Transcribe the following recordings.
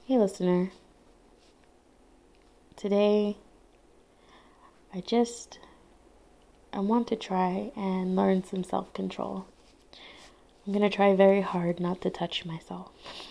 Hey, listener. Today, I want to try and learn some self-control. I'm going to try very hard not to touch myself.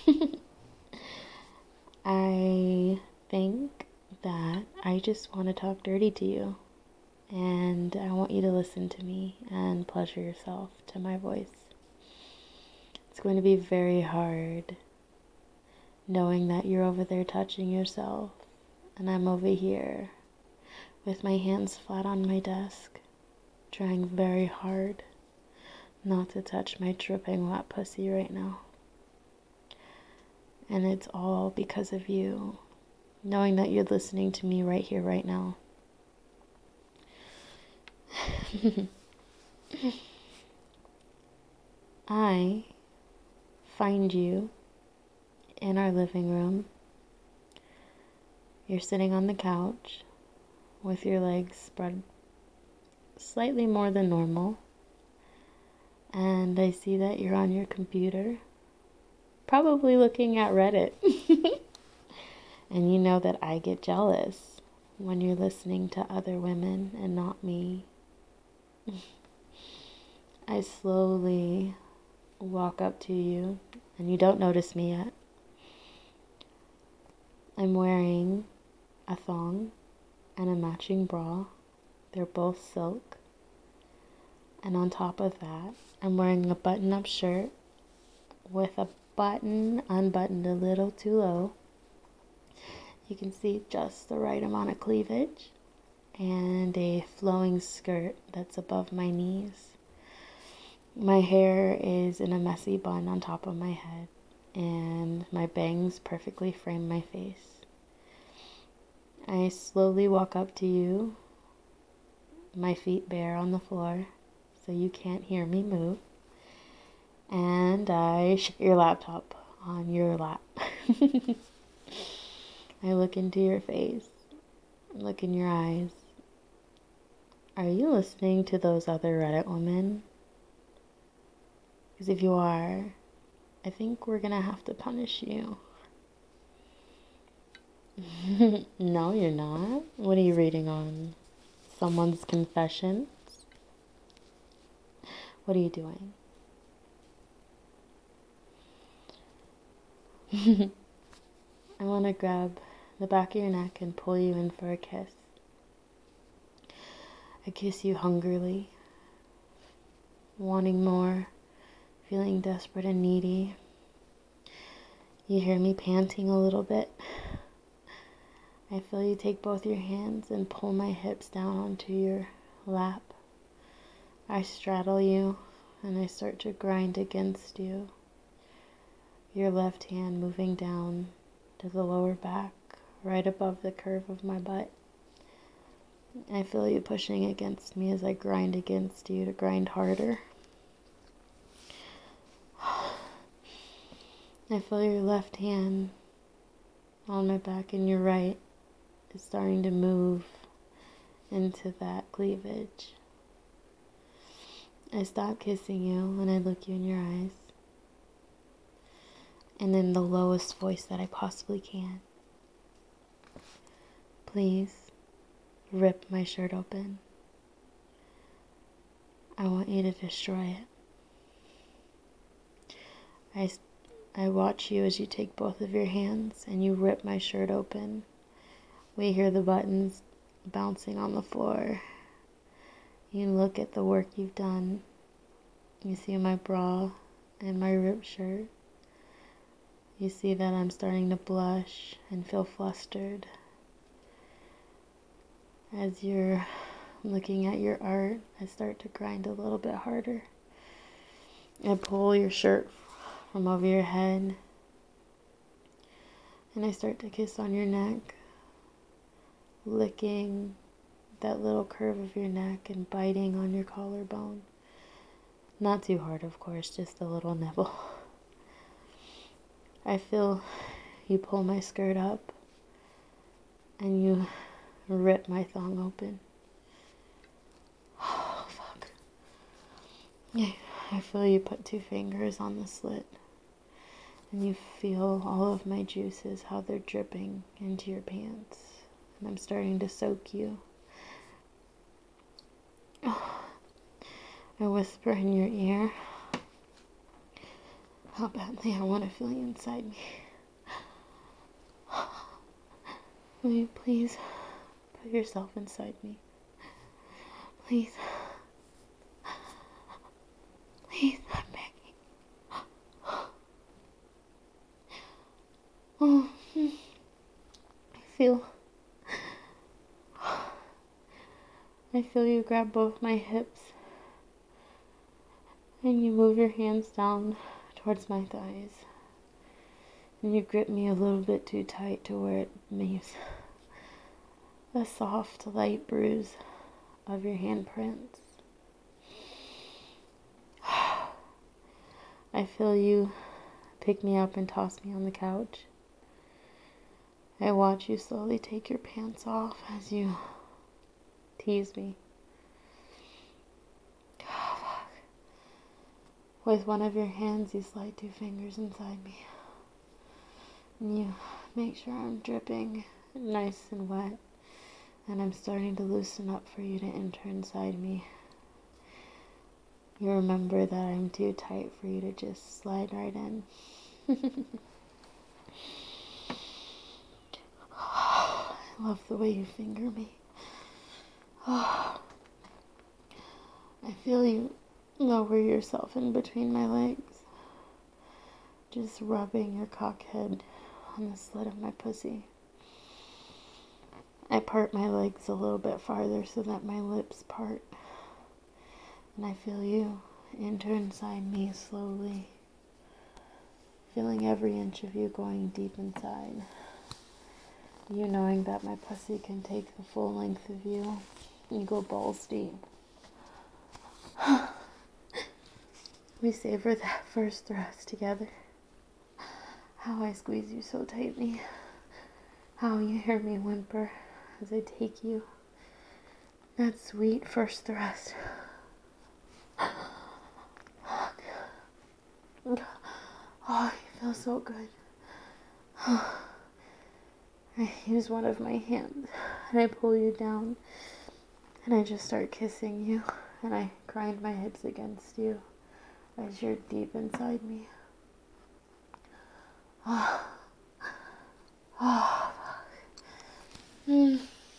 I think that I just want to talk dirty to you, and I want you to listen to me and pleasure yourself to my voice. It's going to be very hard knowing that you're over there touching yourself, and I'm over here with my hands flat on my desk, trying very hard not to touch my dripping wet pussy right now. And it's all because of you, knowing that you're listening to me right here, right now. I find you in our living room. You're sitting on the couch with your legs spread slightly more than normal. And I see that you're on your computer, probably looking at Reddit. And you know that I get jealous when you're listening to other women and not me. I slowly walk up to you, and you don't notice me yet. I'm wearing a thong and a matching bra. They're both silk. And on top of that, I'm wearing a button-up shirt with a button unbuttoned a little too low. You can see just the right amount of cleavage, and a flowing skirt that's above my knees. My hair is in a messy bun on top of my head, and my bangs perfectly frame my face. I slowly walk up to you, my feet bare on the floor, so you can't hear me move, and I shut your laptop on your lap. I look into your face, look in your eyes. Are you listening to those other Reddit women? Because if you are, I think we're gonna have to punish you. No, you're not. What are you reading on? Someone's confessions? What are you doing? I want to grab the back of your neck and pull you in for a kiss. I kiss you hungrily, wanting more, feeling desperate and needy. You hear me panting a little bit. I feel you take both your hands and pull my hips down onto your lap. I straddle you and I start to grind against you. Your left hand moving down to the lower back, right above the curve of my butt. I feel you pushing against me as I grind against you to grind harder. I feel your left hand on my back and your right is starting to move into that cleavage. I stop kissing you and I look you in your eyes. And in the lowest voice that I possibly can, please rip my shirt open. I want you to destroy it. I watch you as you take both of your hands and you rip my shirt open. We hear the buttons bouncing on the floor. You look at the work you've done. You see my bra and my ripped shirt. You see that I'm starting to blush and feel flustered. As you're looking at your art, I start to grind a little bit harder. I pull your shirt from over your head, and I start to kiss on your neck, licking that little curve of your neck and biting on your collarbone. Not too hard, of course, just a little nibble. I feel you pull my skirt up and you rip my thong open. Oh, fuck. I feel you put two fingers on the slit And you feel all of my juices, how they're dripping into your pants. And I'm starting to soak you. I whisper in your ear how badly I want to feel you inside me. Will you please put yourself inside me? Please. Please, I'm begging. Oh, I feel you grab both my hips and you move your hands down towards my thighs. And you grip me a little bit too tight to where it leaves a soft, light bruise of your handprints. I feel you pick me up and toss me on the couch. I watch you slowly take your pants off as you tease me. Oh, fuck. With one of your hands, you slide 2 fingers inside me. And you make sure I'm dripping nice and wet. And I'm starting to loosen up for you to enter inside me. You remember that I'm too tight for you to just slide right in. I love the way you finger me. I feel you lower yourself in between my legs, just rubbing your cock head on the slit of my pussy. I part my legs a little bit farther so that my lips part, and I feel you enter inside me slowly, feeling every inch of you going deep inside. You knowing that my pussy can take the full length of you. You go balls deep. We savor that first thrust together. How I squeeze you so tightly. How you hear me whimper as I take you. That sweet first thrust. Oh, you feel so good. I use one of my hands and I pull you down and I just start kissing you and I grind my hips against you as you're deep inside me. Oh, oh, fuck.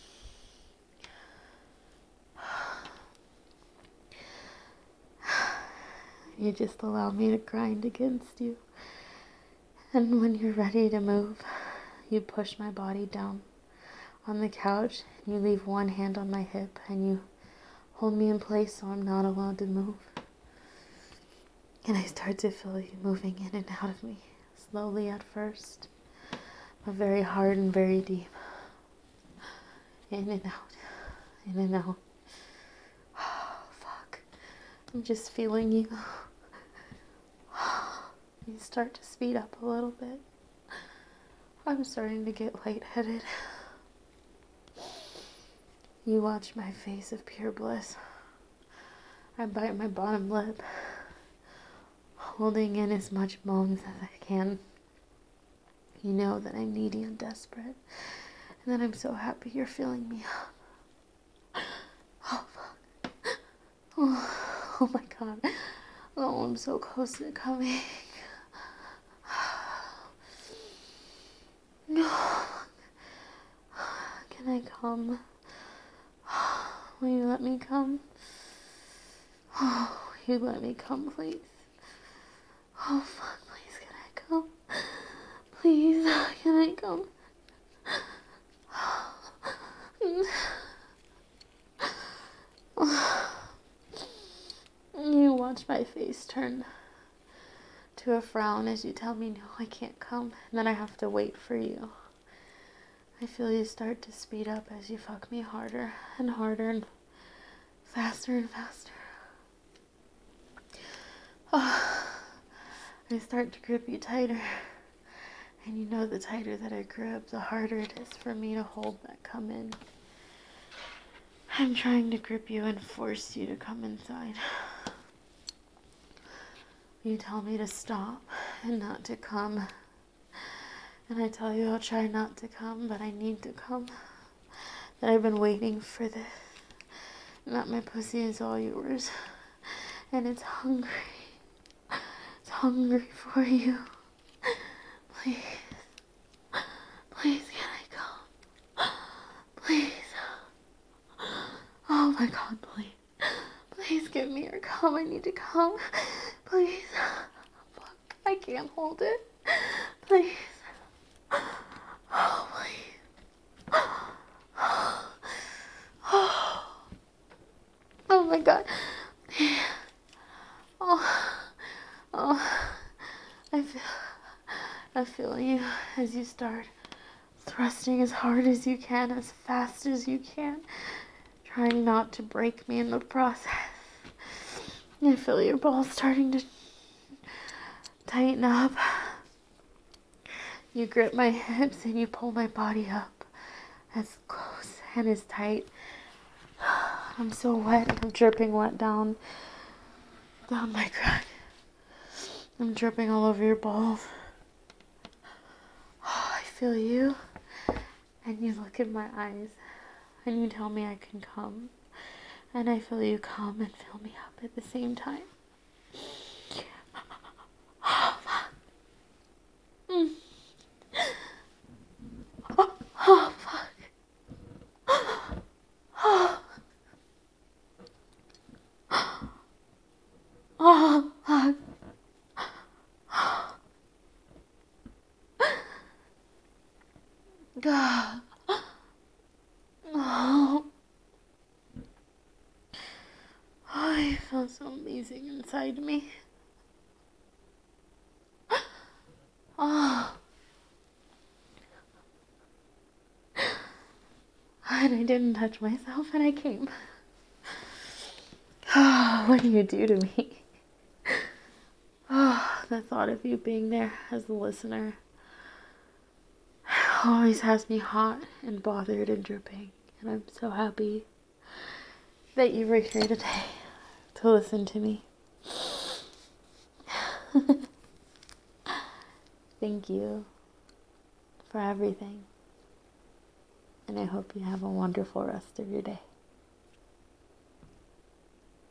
You just allow me to grind against you. And when you're ready to move, you push my body down on the couch. You leave one hand on my hip and you hold me in place so I'm not allowed to move. And I start to feel you moving in and out of me, slowly at first, but very hard and very deep. In and out, in and out. Oh, fuck. I'm just feeling you. You start to speed up a little bit. I'm starting to get lightheaded. You watch my face of pure bliss. I bite my bottom lip, holding in as much moans as I can. You know that I'm needy and desperate, and that I'm so happy you're filling me up. Oh, fuck. Oh my god. Oh, I'm so close to coming. Can I come? Will you let me come? Oh, will you let me come, please? Oh, fuck, please, can I come? Please, can I come? You watch my face turn to a frown as you tell me, no, I can't come. And then I have to wait for you. I feel you start to speed up as you fuck me harder and harder and faster and faster. Oh, I start to grip you tighter. And you know the tighter that I grip, the harder it is for me to hold that come in. I'm trying to grip you and force you to come inside. You tell me to stop, and not to come. And I tell you, I'll try not to come, but I need to come. That I've been waiting for this. And that my pussy is all yours. And it's hungry. It's hungry for you. Please. Please, can I come? Please. Oh my God, please. Please give me your cum. I need to come. Please. Fuck. I can't hold it. Please. Oh, please. Oh my God. Oh. I feel you as you start thrusting as hard as you can, as fast as you can, trying not to break me in the process. I feel your balls starting to tighten up. You grip my hips and you pull my body up as close and as tight. I'm so wet. I'm dripping wet down my crack. I'm dripping all over your balls. Oh, I feel you. And you look in my eyes and you tell me I can come. And I feel you come and fill me up at the same time. Oh, fuck. Oh, fuck. Oh, fuck. God. Oh. I feel so amazing inside me. Oh. And I didn't touch myself and I came. Oh, what do you do to me? Oh, the thought of you being there as a listener always has me hot and bothered and dripping. And I'm so happy that you were here today to listen to me. Thank you for everything. And I hope you have a wonderful rest of your day.